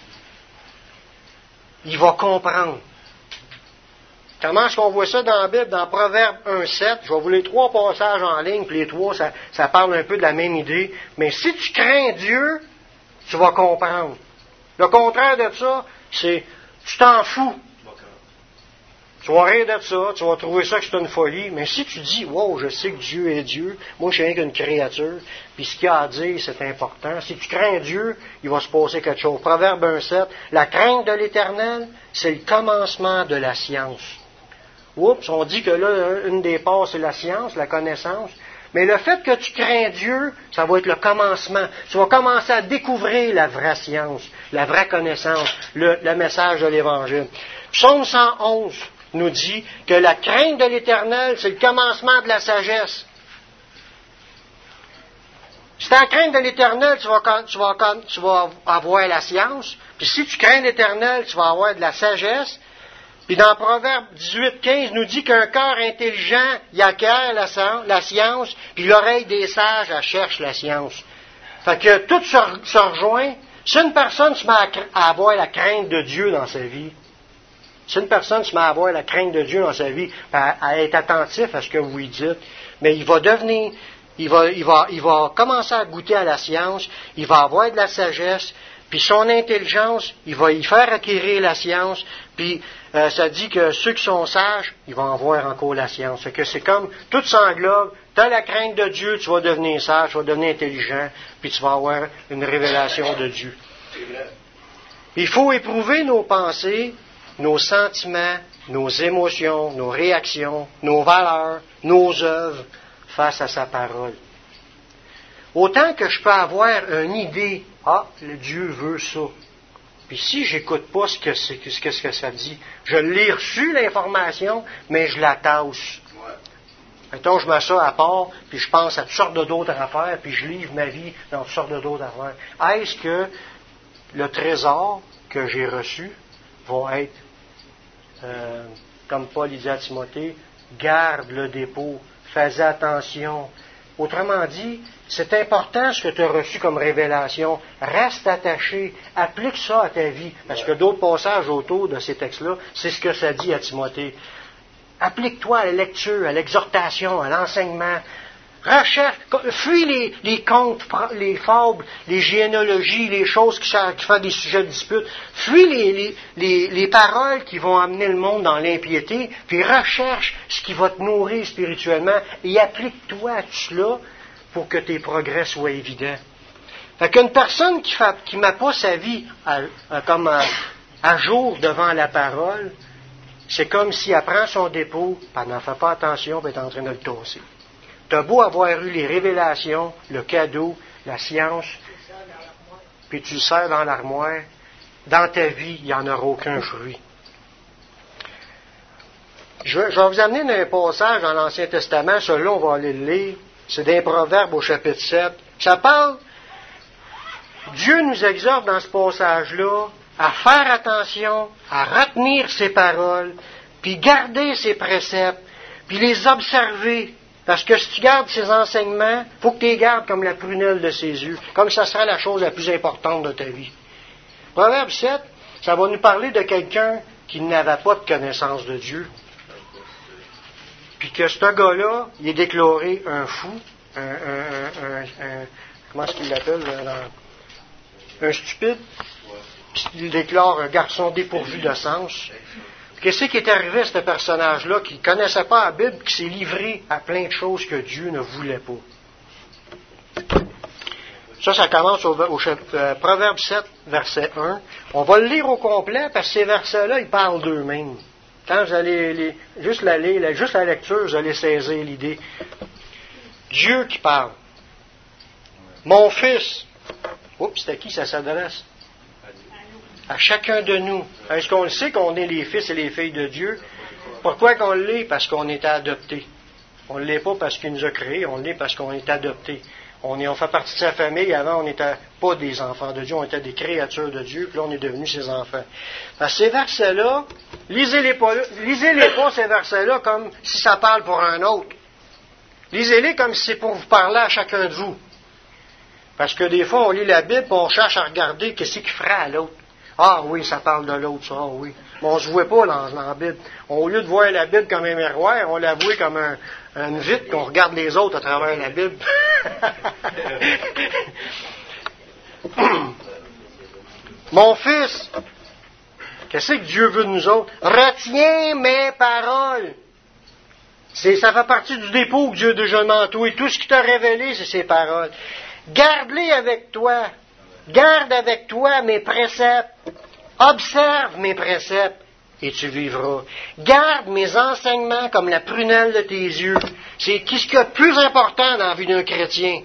il va comprendre. Comment est-ce qu'on voit ça dans la Bible? Dans Proverbe un sept, je vais vous les trois passages en ligne, puis les trois, ça, ça parle un peu de la même idée. Mais si tu crains Dieu, tu vas comprendre. Le contraire de ça, c'est tu t'en fous. Tu vas rire de ça, tu vas trouver ça que c'est une folie. Mais si tu dis, wow, je sais que Dieu est Dieu, moi je suis rien qu'une créature, puis ce qu'il y a à dire, c'est important. Si tu crains Dieu, il va se passer quelque chose. Proverbe un sept, la crainte de l'Éternel, c'est le commencement de la science. Oups, on dit que là, une des parts, c'est la science, la connaissance. Mais le fait que tu crains Dieu, ça va être le commencement. Tu vas commencer à découvrir la vraie science, la vraie connaissance, le, le message de l'Évangile. Psaume cent onze nous dit que la crainte de l'Éternel, c'est le commencement de la sagesse. Si tu as la crainte de l'Éternel, tu vas, tu, vas, tu vas avoir la science. Puis si tu crains l'Éternel, tu vas avoir de la sagesse. Puis dans Proverbe dix-huit quinze, nous dit qu'un cœur intelligent, il acquiert la, la science, puis l'oreille des sages, elle cherche la science. Fait que tout se, se rejoint. Si une personne se met à, à avoir la crainte de Dieu dans sa vie, si une personne se met à avoir la crainte de Dieu dans sa vie, à, à être attentif à ce que vous lui dites, mais il va devenir, il va, il va, il va commencer à goûter à la science, il va avoir de la sagesse, puis son intelligence, il va y faire acquérir la science, puis euh, ça dit que ceux qui sont sages, ils vont avoir encore la science. Fait que c'est comme, tout s'englobe, tu as la crainte de Dieu, tu vas devenir sage, tu vas devenir intelligent, puis tu vas avoir une révélation de Dieu. Il faut éprouver nos pensées, nos sentiments, nos émotions, nos réactions, nos valeurs, nos œuvres face à sa parole. Autant que je peux avoir une idée, ah, le Dieu veut ça. Puis si j'écoute pas ce que, c'est, ce que, ce que ça dit, je l'ai reçu l'information, mais je la tasse. Mettons, je mets ça à part, puis je pense à toutes sortes d'autres affaires, puis je livre ma vie dans toutes sortes d'autres affaires. Est-ce que le trésor que j'ai reçu va être, euh, comme Paul disait à Timothée, garde le dépôt, fais attention. Autrement dit, c'est important ce que tu as reçu comme révélation. Reste attaché. Applique ça à ta vie. Parce que d'autres passages autour de ces textes-là, c'est ce que ça dit à Timothée. Applique-toi à la lecture, à l'exhortation, à l'enseignement. Recherche, fuis les, les contes, les fables, les généalogies, les choses qui, qui font des sujets de dispute. Fuis les, les, les, les paroles qui vont amener le monde dans l'impiété, puis recherche ce qui va te nourrir spirituellement et applique-toi à tout cela pour que tes progrès soient évidents. Fait qu'une personne qui ne qui met pas sa vie à, à, comme à, à jour devant la parole, c'est comme si elle prend son dépôt, puis elle n'en fait pas attention, puis elle est en train de le tasser. Tu as beau avoir eu les révélations, le cadeau, la science, puis tu le sers dans l'armoire, dans ta vie, il n'y en aura aucun fruit. Je vais, je vais vous amener dans un passage dans l'Ancien Testament, celui-là, on va aller le lire. C'est d'un Proverbe au chapitre sept. Ça parle, Dieu nous exhorte dans ce passage-là à faire attention, à retenir ses paroles, puis garder ses préceptes, puis les observer. Parce que si tu gardes ses enseignements, il faut que tu les gardes comme la prunelle de ses yeux, comme ça sera la chose la plus importante de ta vie. Proverbe sept, ça va nous parler de quelqu'un qui n'avait pas de connaissance de Dieu. Puis que ce gars-là, il est déclaré un fou, un, un, un, un, comment est-ce qu'il l'appelle, dans, un stupide, puis il déclare un garçon dépourvu de sens. Qu'est-ce qui est arrivé à ce personnage-là, qui ne connaissait pas la Bible, qui s'est livré à plein de choses que Dieu ne voulait pas? Ça, ça commence au, au euh, Proverbe sept, verset un. On va le lire au complet, parce que ces versets-là, ils parlent d'eux-mêmes. Quand vous allez les, juste, la, la, juste la lecture, vous allez saisir l'idée. Dieu qui parle. Mon fils. Oups, c'est à qui ça s'adresse? À chacun de nous. Est-ce qu'on le sait qu'on est les fils et les filles de Dieu? Pourquoi qu'on l'est? Parce qu'on est adopté. On ne l'est pas parce qu'il nous a créés, on l'est parce qu'on est adopté. On, est, on fait partie de sa famille. Avant, on n'était pas des enfants de Dieu, on était des créatures de Dieu, puis là, on est devenus ses enfants. Parce que ces versets-là, lisez-les pas, lisez-les pas, ces versets-là, comme si ça parle pour un autre. Lisez-les comme si c'est pour vous parler à chacun de vous. Parce que des fois, on lit la Bible, et on cherche à regarder qu'est-ce qu'il fera à l'autre. Ah oui, ça parle de l'autre, ça, ah oui. Mais on ne se voit pas dans, dans la Bible. Au lieu de voir la Bible comme un miroir, on la voit comme un, une vitre qu'on regarde les autres à travers la Bible. Mon fils, qu'est-ce que Dieu veut de nous autres? Retiens mes paroles. C'est, ça fait partie du dépôt que Dieu a déjà entouré. Tout ce qu'il t'a révélé, c'est ses paroles. Garde-les avec toi. Garde avec toi mes préceptes. Observe mes préceptes et tu vivras. Garde mes enseignements comme la prunelle de tes yeux. C'est ce qu'il y a de plus important dans la vie d'un chrétien.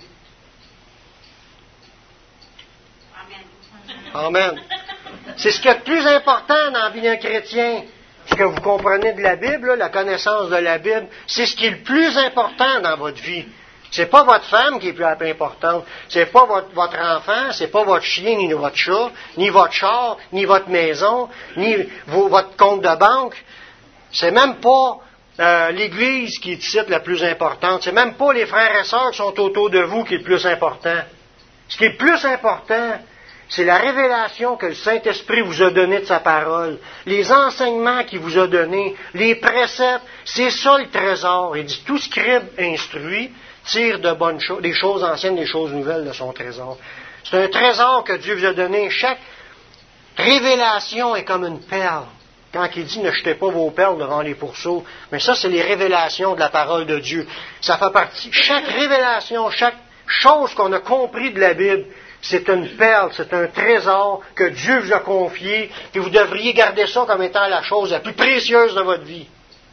Amen. Amen. C'est ce qu'il y a de plus important dans la vie d'un chrétien. Ce que vous comprenez de la Bible, là, la connaissance de la Bible, c'est ce qui est le plus important dans votre vie. C'est pas votre femme qui est plus importante. C'est pas votre, votre enfant, c'est pas votre chien, ni votre chat, ni votre char, ni votre maison, ni vos, votre compte de banque. C'est même pas euh, l'Église qui est ici la plus importante. C'est même pas les frères et sœurs qui sont autour de vous qui est le plus important. Ce qui est le plus important, c'est la révélation que le Saint-Esprit vous a donnée de sa parole, les enseignements qu'il vous a donnés, les préceptes. C'est ça le trésor. Il dit, tout scribe instruit tire de bonnes choses, des choses anciennes, des choses nouvelles de son trésor. C'est un trésor que Dieu vous a donné. Chaque révélation est comme une perle. Quand il dit ne jetez pas vos perles devant les pourceaux, mais ça, c'est les révélations de la parole de Dieu. Ça fait partie. Chaque révélation, chaque chose qu'on a compris de la Bible, c'est une perle, c'est un trésor que Dieu vous a confié, et vous devriez garder ça comme étant la chose la plus précieuse de votre vie.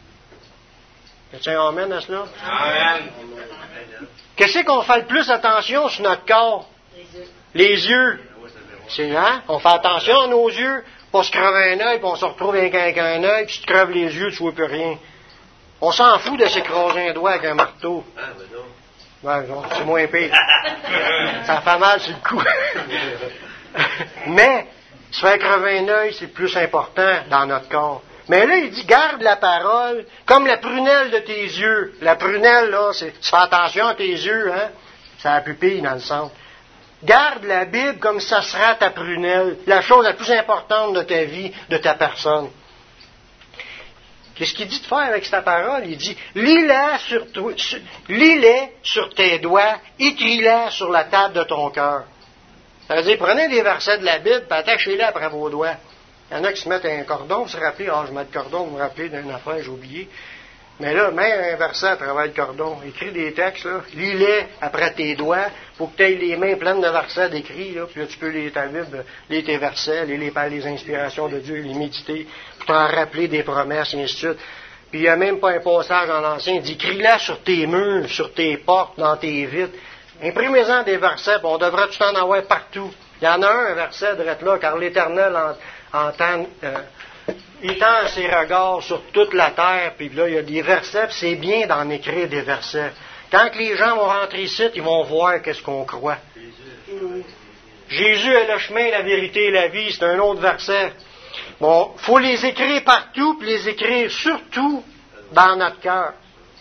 Est-ce un amen à cela? Amen. Qu'est-ce qu'on fait le plus attention sur notre corps? Les yeux. Les yeux. C'est, hein? On fait attention à nos yeux, pas se crever un œil, puis on se retrouve avec un, avec un œil, puis tu te creves les yeux, tu ne vois plus rien. On s'en fout de s'écraser un doigt avec un marteau. Ouais, non, c'est moins pire. Ça fait mal sur le cou. Mais, se faire crever un œil, c'est le plus important dans notre corps. Mais là, il dit, garde la parole comme la prunelle de tes yeux. La prunelle, là, c'est, tu fais attention à tes yeux, hein? C'est la pupille dans le centre. Garde la Bible comme ça sera ta prunelle, la chose la plus importante de ta vie, de ta personne. Qu'est-ce qu'il dit de faire avec cette parole? Il dit, lis-la sur, toi, sur, lis-les sur tes doigts, écris-la sur la table de ton cœur. Ça veut dire, prenez les versets de la Bible, et attachez-les après vos doigts. Il y en a qui se mettent un cordon, vous se rappelez, ah, je mets le cordon, vous me rappelez d'une affaire, j'ai oublié. Mais là, mets un verset à travers le cordon, écris des textes, là, lis-les après tes doigts, pour que tu aies les mains pleines de versets d'écrits, là, puis là, tu peux lire ta Bible, lire tes versets, lire les, les inspirations de Dieu, les méditer, puis t'en rappeler des promesses, et ainsi de suite. Puis il n'y a même pas un passage dans l'Ancien, il dit, écris-la sur tes murs, sur tes portes, dans tes vitres. Imprimez-en des versets, puis on devrait tout en avoir partout. Il y en a un, un verset, de là, car l'Éternel en entend, euh, il tend ses regards sur toute la terre, puis là, il y a des versets, puis c'est bien d'en écrire des versets. Quand les gens vont rentrer ici, ils vont voir qu'est-ce qu'on croit. Jésus. Jésus est le chemin, la vérité et la vie, c'est un autre verset. Bon, il faut les écrire partout, puis les écrire surtout dans notre cœur.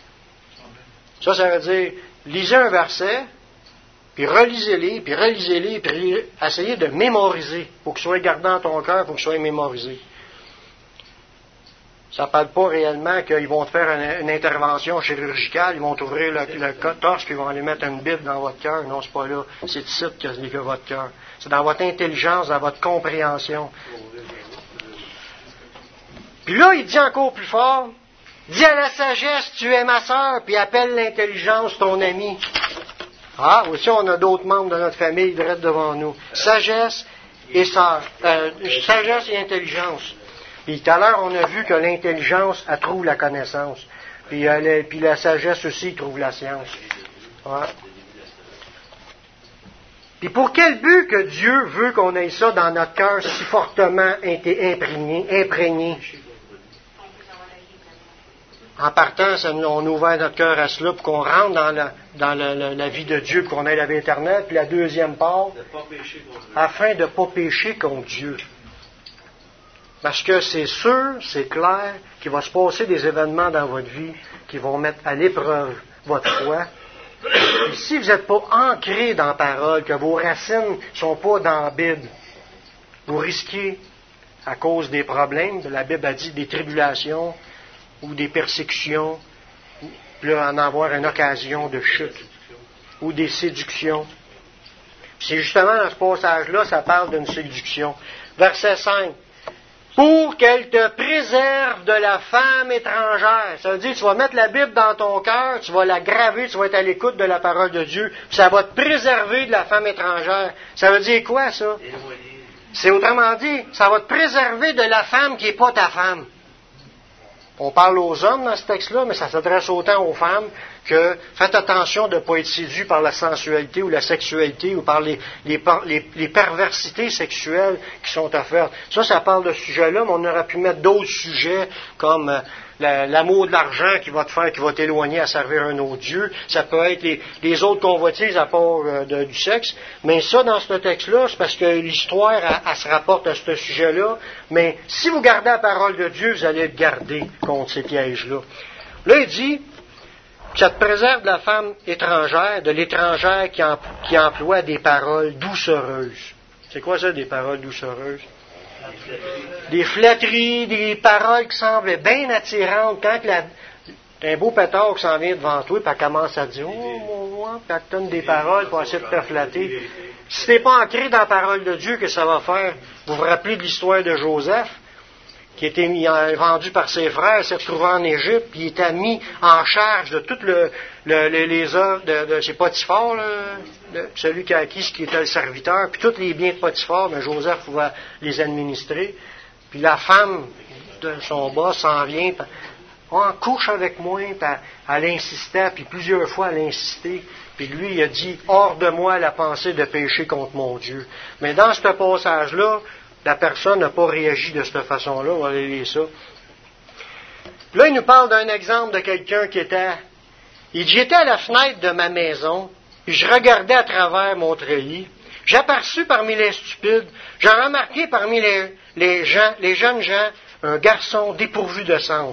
Ça, ça veut dire, lisez un verset, puis relisez-les, puis relisez-les, puis essayez de mémoriser. Il faut qu'il soit gardé dans ton cœur, il faut qu'il soit mémorisé. Ça ne parle pas réellement qu'ils vont te faire une, une intervention chirurgicale, ils vont t'ouvrir le, le torse, puis ils vont aller mettre une Bible dans votre cœur. Non, c'est pas là. C'est ici que c'est votre cœur. C'est dans votre intelligence, dans votre compréhension. Puis là, il dit encore plus fort, dis à la sagesse, tu es ma sœur, puis appelle l'intelligence ton ami. Ah, aussi, on a d'autres membres de notre famille direct devant nous. Sagesse et sœur. Euh, sagesse et intelligence. Puis tout à l'heure, on a vu que l'intelligence, elle trouve la connaissance. Puis, elle, puis la sagesse aussi trouve la science. Ouais. Puis pour quel but que Dieu veut qu'on ait ça dans notre cœur si fortement imprégné, imprégné? En partant, ça, on ouvre notre cœur à cela pour qu'on rentre dans la, dans la, la, la vie de Dieu, pour qu'on ait la vie éternelle. Puis la deuxième part, afin de ne pas pécher contre Dieu. Parce que c'est sûr, c'est clair, qu'il va se passer des événements dans votre vie qui vont mettre à l'épreuve votre foi. Et si vous n'êtes pas ancré dans la parole, que vos racines ne sont pas dans la Bible, vous risquez, à cause des problèmes, la Bible a dit des tribulations ou des persécutions, puis là, en avoir une occasion de chute, ou des séductions. C'est justement dans ce passage-là, ça parle d'une séduction. Verset cinq. Pour qu'elle te préserve de la femme étrangère. Ça veut dire que tu vas mettre la Bible dans ton cœur, tu vas la graver, tu vas être à l'écoute de la parole de Dieu, puis ça va te préserver de la femme étrangère. Ça veut dire quoi, ça? C'est autrement dit, ça va te préserver de la femme qui n'est pas ta femme. On parle aux hommes dans ce texte-là, mais ça s'adresse autant aux femmes que faites attention de ne pas être séduit par la sensualité ou la sexualité ou par les, les, les, les perversités sexuelles qui sont offertes. Ça, ça parle de ce sujet-là, mais on aurait pu mettre d'autres sujets comme euh, la, l'amour de l'argent qui va te faire, qui va t'éloigner à servir un autre Dieu. Ça peut être les, les autres convoitises à part euh, de, du sexe. Mais ça, dans ce texte-là, c'est parce que l'histoire, elle, elle se rapporte à ce sujet-là. Mais si vous gardez la parole de Dieu, vous allez être gardé contre ces pièges-là. Là, il dit, ça te préserve de la femme étrangère, de l'étrangère qui, em, qui emploie des paroles doucereuses. C'est quoi ça, des paroles doucereuses? Des flatteries, des paroles qui semblent bien attirantes. Quand la, un beau pétard qui s'en vient devant toi, puis elle commence à dire « Oh, oh, oh », puis elle te donne des paroles pour essayer de te flatter. Si tu n'es pas ancré dans la parole de Dieu, que ça va faire? Vous vous rappelez de l'histoire de Joseph, qui était mis, vendu par ses frères, s'est retrouvé en Égypte, puis il était mis en charge de toutes le, le, les, les œuvres de, de chez Potiphar, là, de, celui qui a acquis ce qui était le serviteur, puis tous les biens de Potiphar, mais Joseph pouvait les administrer. Puis la femme de son boss s'en vient, puis on couche avec moi, puis elle, elle insistait, puis plusieurs fois elle insistait. Puis lui, il a dit, hors de moi la pensée de pécher contre mon Dieu. Mais dans ce passage-là, la personne n'a pas réagi de cette façon-là. On va aller lire ça. Là, il nous parle d'un exemple de quelqu'un qui était... Il dit, j'étais à la fenêtre de ma maison, puis je regardais à travers mon treillis. J'aperçus parmi les stupides, j'ai remarqué parmi les, les, gens, les jeunes gens, un garçon dépourvu de sens.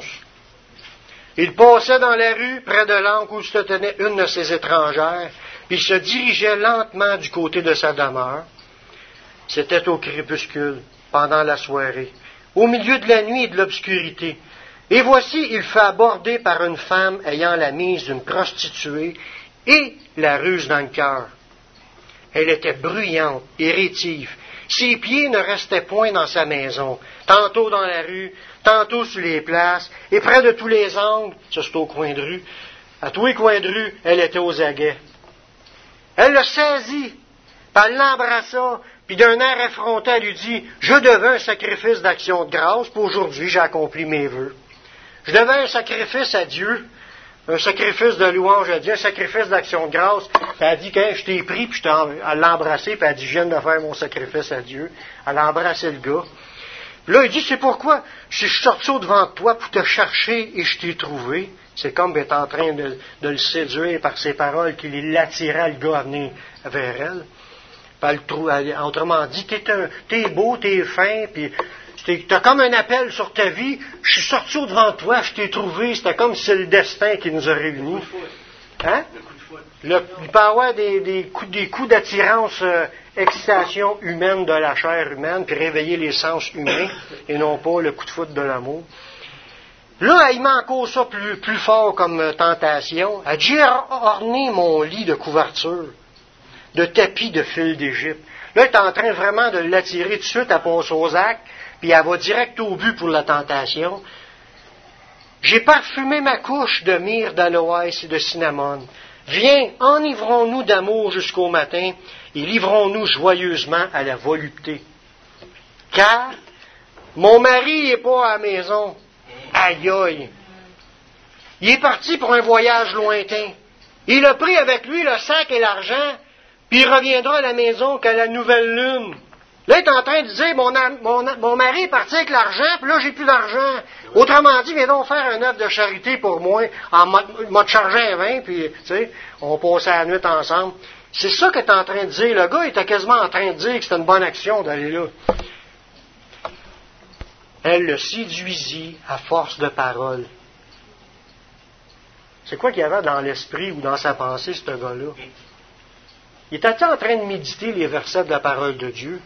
Il passait dans la rue, près de l'angle où se tenait une de ses étrangères, puis il se dirigeait lentement du côté de sa demeure. C'était au crépuscule, pendant la soirée, au milieu de la nuit et de l'obscurité. Et voici, il fut abordé par une femme ayant la mise d'une prostituée et la ruse dans le cœur. Elle était bruyante et rétive. Ses pieds ne restaient point dans sa maison, tantôt dans la rue, tantôt sur les places, et près de tous les angles, ça c'est au coin de rue, à tous les coins de rue, elle était aux aguets. Elle le saisit, puis elle l'embrassa, puis d'un air effronté, elle lui dit, « Je devais un sacrifice d'action de grâce, puis aujourd'hui j'ai accompli mes vœux. Je devais un sacrifice à Dieu, un sacrifice de louange à Dieu, un sacrifice d'action de grâce. » Puis elle dit, quand je t'ai pris, puis elle l'a embrassé, puis elle dit, « Je viens de faire mon sacrifice à Dieu. » Elle a embrassé le gars. Puis là, il dit, « C'est pourquoi je suis sorti au-devant de toi pour te chercher et je t'ai trouvé. » C'est comme être en train de, de le séduire par ses paroles qu'il l'attirait le gars à venir vers elle. Elle, elle, autrement dit, t'es, un, t'es beau, t'es fin, puis t'as comme un appel sur ta vie. Je suis sorti au-devant de toi, je t'ai trouvé. C'était comme si c'est le destin qui nous a réunis. Hein? Le, il peut y avoir des, des, coups, des coups d'attirance, euh, excitation humaine de la chair humaine, puis réveiller les sens humains, et non pas le coup de foudre de l'amour. Là, il m'a encore ça plus, plus fort comme tentation. Elle dit, j'ai orné mon lit de couverture, de tapis de fil d'Égypte. Là, elle est en train vraiment de l'attirer tout de suite à Pont-Sauzac, puis elle va direct au but pour la tentation. J'ai parfumé ma couche de myrrhe, d'aloès et de cinnamone. Viens, enivrons-nous d'amour jusqu'au matin, et livrons-nous joyeusement à la volupté. Car mon mari n'est pas à la maison. Aïe aïe. Il est parti pour un voyage lointain. Il a pris avec lui le sac et l'argent, puis il reviendra à la maison qu'à la nouvelle lune. Là, il est en train de dire, mon, mon, mon mari est parti avec l'argent, puis là, j'ai plus d'argent. Autrement dit, viens donc faire un œuvre de charité pour moi, en m'a chargé un vin, puis, tu sais, on passait la nuit ensemble. C'est ça qu'il est en train de dire. Le gars était quasiment en train de dire que c'était une bonne action d'aller là. Elle le séduisit à force de paroles. C'est quoi qu'il y avait dans l'esprit ou dans sa pensée, ce gars-là? Il était en train de méditer les versets de la parole de Dieu?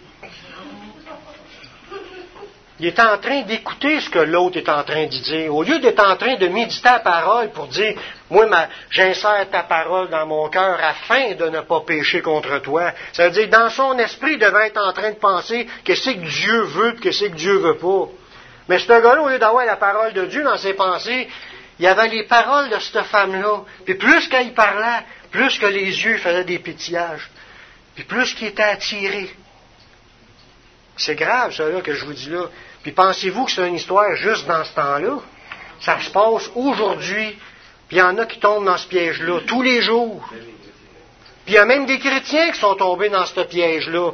Il était en train d'écouter ce que l'autre est en train de dire. Au lieu d'être en train de méditer la parole pour dire, moi, ma, j'insère ta parole dans mon cœur afin de ne pas pécher contre toi. Ça veut dire, dans son esprit, il devait être en train de penser qu'est-ce que Dieu veut et qu'est-ce que Dieu veut pas. Mais ce gars-là, au lieu d'avoir la parole de Dieu dans ses pensées, il y avait les paroles de cette femme-là. Puis plus qu'elle parlait, plus que les yeux faisaient des pétillages. Puis plus qu'il était attiré. C'est grave, ça, là, que je vous dis là. Puis pensez-vous que c'est une histoire juste dans ce temps-là? Ça se passe aujourd'hui. Puis il y en a qui tombent dans ce piège-là tous les jours. Puis il y a même des chrétiens qui sont tombés dans ce piège-là.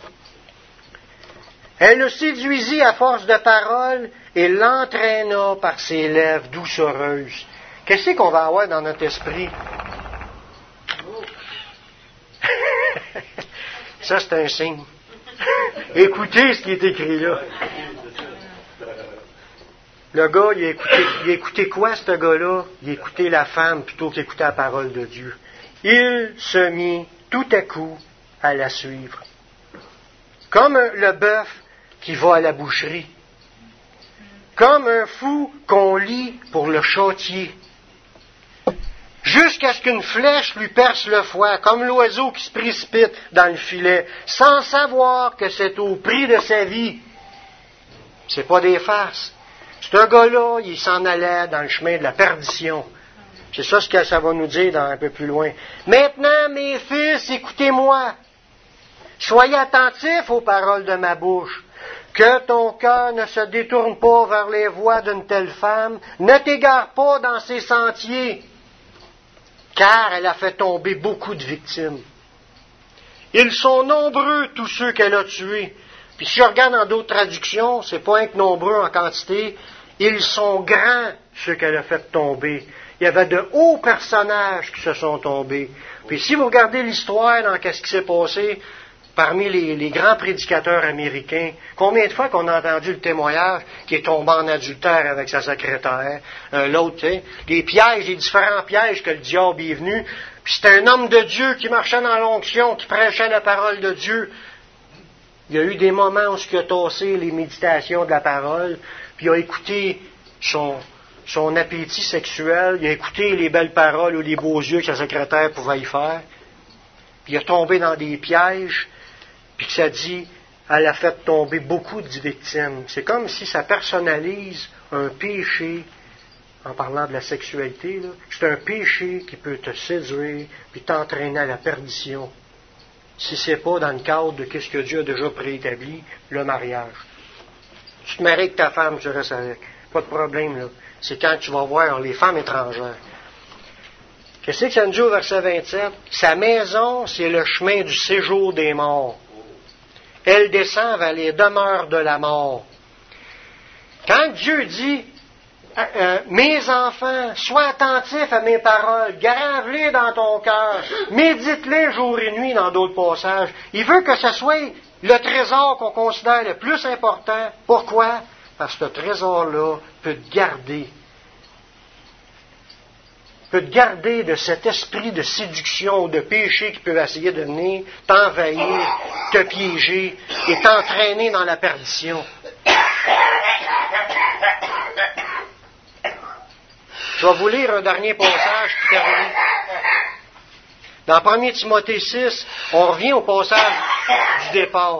Elle le séduisit à force de paroles et l'entraîna par ses lèvres doucereuses. Qu'est-ce qu'on va avoir dans notre esprit? Ça, c'est un signe. Écoutez ce qui est écrit là. Le gars, il a écouté, il a écouté quoi, ce gars-là? Il a écouté la femme plutôt qu'écouter la parole de Dieu. Il se mit tout à coup à la suivre. Comme le bœuf qui va à la boucherie. Comme un fou qu'on lie pour le châtier. Jusqu'à ce qu'une flèche lui perce le foie, comme l'oiseau qui se précipite dans le filet, sans savoir que c'est au prix de sa vie. C'est pas des farces. Ce gars-là, il s'en allait dans le chemin de la perdition. C'est ça ce que ça va nous dire dans un peu plus loin. Maintenant, mes fils, écoutez-moi. Soyez attentifs aux paroles de ma bouche. Que ton cœur ne se détourne pas vers les voies d'une telle femme. Ne t'égare pas dans ses sentiers. Car elle a fait tomber beaucoup de victimes. Ils sont nombreux, tous ceux qu'elle a tués. Puis si je regarde dans d'autres traductions, c'est pas un que nombreux en quantité, ils sont grands, ceux qu'elle a fait tomber. Il y avait de hauts personnages qui se sont tombés. Puis si vous regardez l'histoire dans qu'est-ce qui s'est passé parmi les, les grands prédicateurs américains, combien de fois qu'on a entendu le témoignage qui est tombé en adultère avec sa secrétaire, euh, l'autre, tu sais, les pièges, les différents pièges que le diable est venu, puis c'était un homme de Dieu qui marchait dans l'onction, qui prêchait la parole de Dieu. Il y a eu des moments où il a tassé les méditations de la parole, puis il a écouté son, son appétit sexuel, il a écouté les belles paroles ou les beaux yeux que sa secrétaire pouvait y faire, puis il a tombé dans des pièges, puis que ça dit, elle a fait tomber beaucoup de victimes. C'est comme si ça personnalise un péché, en parlant de la sexualité, là, c'est un péché qui peut te séduire, puis t'entraîner à la perdition. Si ce n'est pas dans le cadre de ce que Dieu a déjà préétabli, le mariage. Tu te maries avec ta femme, tu restes avec. Pas de problème, là. C'est quand tu vas voir les femmes étrangères. Qu'est-ce que ça nous dit au verset vingt-sept? Sa maison, c'est le chemin du séjour des morts. Elle descend vers les demeures de la mort. Quand Dieu dit, Euh, mes enfants, sois attentifs à mes paroles, grave-les dans ton cœur, médite-les jour et nuit dans d'autres passages. Il veut que ce soit le trésor qu'on considère le plus important. Pourquoi? Parce que ce trésor-là peut te garder, peut te garder de cet esprit de séduction ou de péché qui peut essayer de venir t'envahir, te piéger et t'entraîner dans la perdition. vais vous lire un dernier passage pour terminer. Dans premier Timothée six, on revient au passage du départ.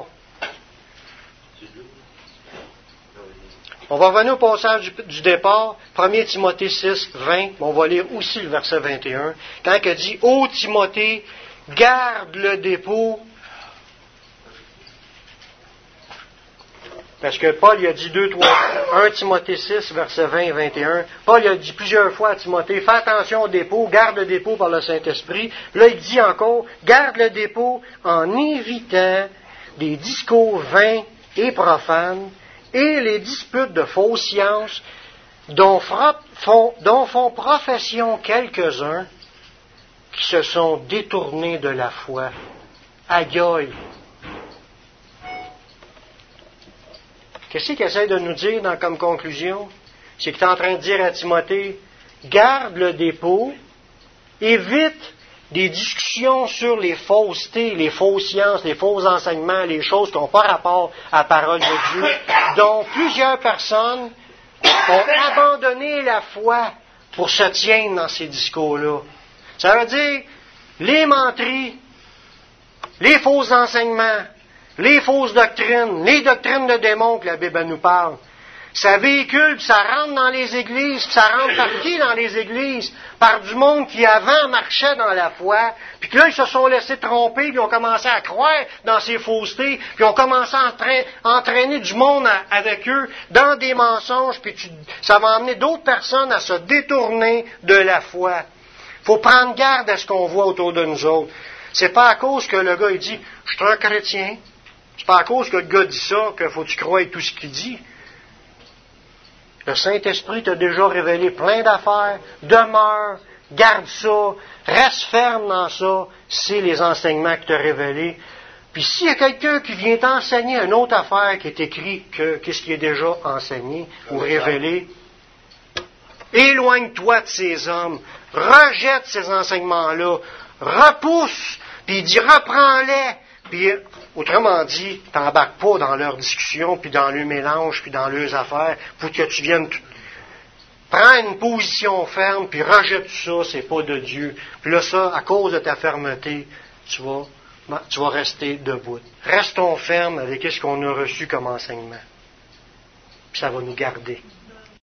On va revenir au passage du, du départ, premier Timothée six, vingt, on va lire aussi le verset vingt et un, quand il dit « Ô Timothée, garde le dépôt ». Parce que Paul il a dit deux, trois, un Timothée six, verset vingt et vingt et un. Paul il a dit plusieurs fois à Timothée, fais attention au dépôt, garde le dépôt par le Saint-Esprit. Là, il dit encore, garde le dépôt en évitant des discours vains et profanes et les disputes de fausses sciences dont, frappe, font, dont font profession quelques-uns qui se sont détournés de la foi. Aïe! Qu'est-ce qu'il essaie de nous dire dans, comme conclusion? C'est qu'il est en train de dire à Timothée, garde le dépôt, évite des discussions sur les faussetés, les fausses sciences, les faux enseignements, les choses qui n'ont pas rapport à la parole de Dieu, dont plusieurs personnes ont abandonné la foi pour se tenir dans ces discours-là. Ça veut dire les menteries, les faux enseignements, les fausses doctrines, les doctrines de démons que la Bible nous parle. Ça véhicule, puis ça rentre dans les églises, puis ça rentre par qui dans les églises? Par du monde qui avant marchait dans la foi, puis que là, ils se sont laissés tromper, puis ils ont commencé à croire dans ces faussetés, puis ils ont commencé à entraîner, entraîner du monde à, avec eux dans des mensonges, puis tu, ça va amener d'autres personnes à se détourner de la foi. Il faut prendre garde à ce qu'on voit autour de nous autres. C'est pas à cause que le gars il dit « Je suis un chrétien ». C'est pas à cause que le gars dit ça qu'il faut que tu croies tout ce qu'il dit. Le Saint-Esprit t'a déjà révélé plein d'affaires. Demeure, garde ça, reste ferme dans ça. C'est les enseignements qu'il t'a révélés. Puis s'il y a quelqu'un qui vient t'enseigner une autre affaire qui est écrit que qu'est-ce qui est déjà enseigné ou révélé, éloigne-toi de ces hommes. Rejette ces enseignements-là. Repousse. Puis il dit reprends-les. Puis, autrement dit, t'embarques pas dans leurs discussions, puis dans leurs mélanges, puis dans leurs affaires, pour que tu viennes t- prendre une position ferme, puis rejette ça, c'est pas de Dieu. Puis là, ça, à cause de ta fermeté, tu vas, tu vas rester debout. Restons fermes avec ce qu'on a reçu comme enseignement. Puis ça va nous garder.